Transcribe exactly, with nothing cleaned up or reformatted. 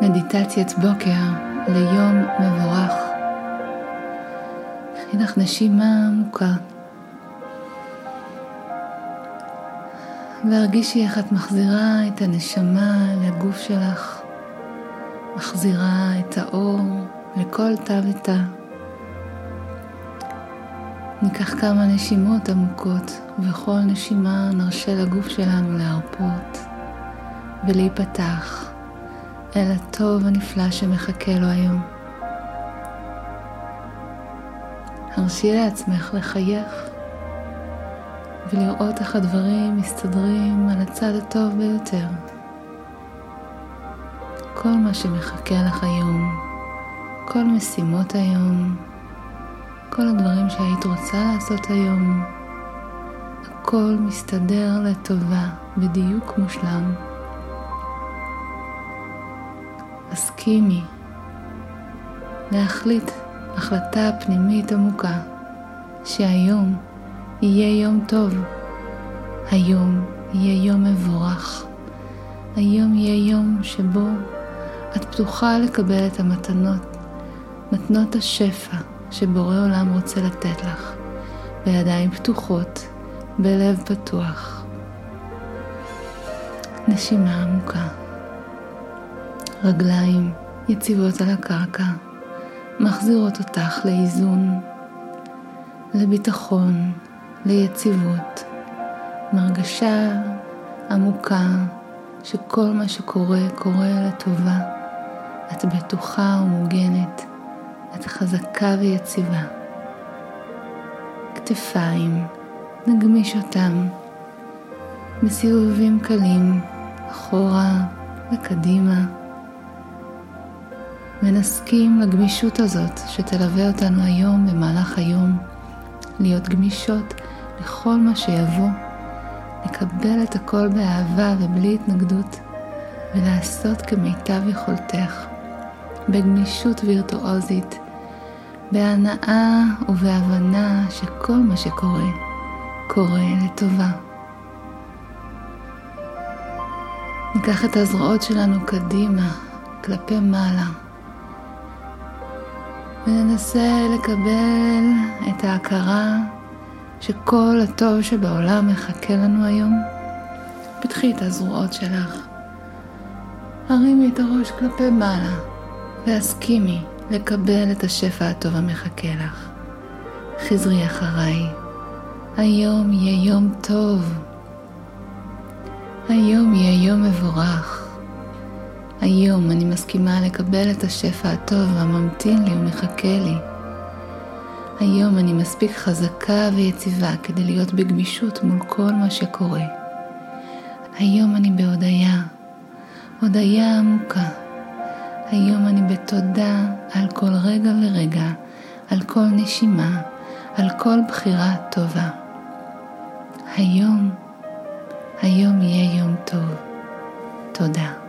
מדיטציית בוקר ליום מבורך. קחי לך נשימה עמוקה והרגישי איך את מחזירה את הנשמה לגוף שלך, מחזירה את האור לכל תא ותא. ניקח כמה נשימות עמוקות, ובכל נשימה נרשה לגוף שלנו להרפות ולהיפתח אל הטוב הנפלא שמחכה לו היום. הרשי לעצמך לחייך ולראות איך הדברים מסתדרים על הצד הטוב ביותר. כל מה שמחכה לך היום, כל משימות היום, כל הדברים שהיית רוצה לעשות היום, הכל מסתדר לטובה, בדיוק מושלם. הסכימי להחליט החלטה פנימית עמוקה שהיום יהיה יום טוב, היום יהיה יום מבורך, היום יהיה יום שבו את פתוחה לקבל את המתנות, מתנות השפע שבורא עולם רוצה לתת לך, בידיים פתוחות, בלב פתוח. נשימה עמוקה, רגליים יציבות על הקרקע, מחזירות אותך לאיזון, לביטחון, ליציבות, מרגשה עמוקה שכל מה שקורה קורה לטובה. את בטוחה ומוגנת, את חזקה ויציבה. כתפיים, נגמיש אותם בסיבובים קלים, אחורה וקדימה. ונסכים לגמישות הזאת שתלווה אותנו היום במהלך היום, להיות גמישות לכל מה שיבוא, לקבל את הכל באהבה ובלי התנגדות, ולעשות כמיטב יכולתך, בגמישות וירטואוזית, בהנאה ובהבנה שכל מה שקורה, קורה לטובה. ניקח את הזרועות שלנו קדימה, כלפי מעלה, וננסה לקבל את ההכרה שכל הטוב שבעולם מחכה לנו היום. פתחי את הזרועות שלך, הרימי את הראש כלפי מעלה, והסכימי לקבל את השפע הטוב המחכה לך. חזרי אחריי, היום יהיה יום טוב, היום יהיה יום מבורך. היום אני מסכימה לקבל את השפע הטוב הממתין לי ומחכה לי. היום אני מספיק חזקה ויציבה כדי להיות בגמישות מול כל מה שקורה. היום אני בהודיה, הודיה עמוקה. היום אני בתודה על כל רגע ורגע, על כל נשימה, על כל בחירה טובה. היום, היום יהיה יום טוב. תודה.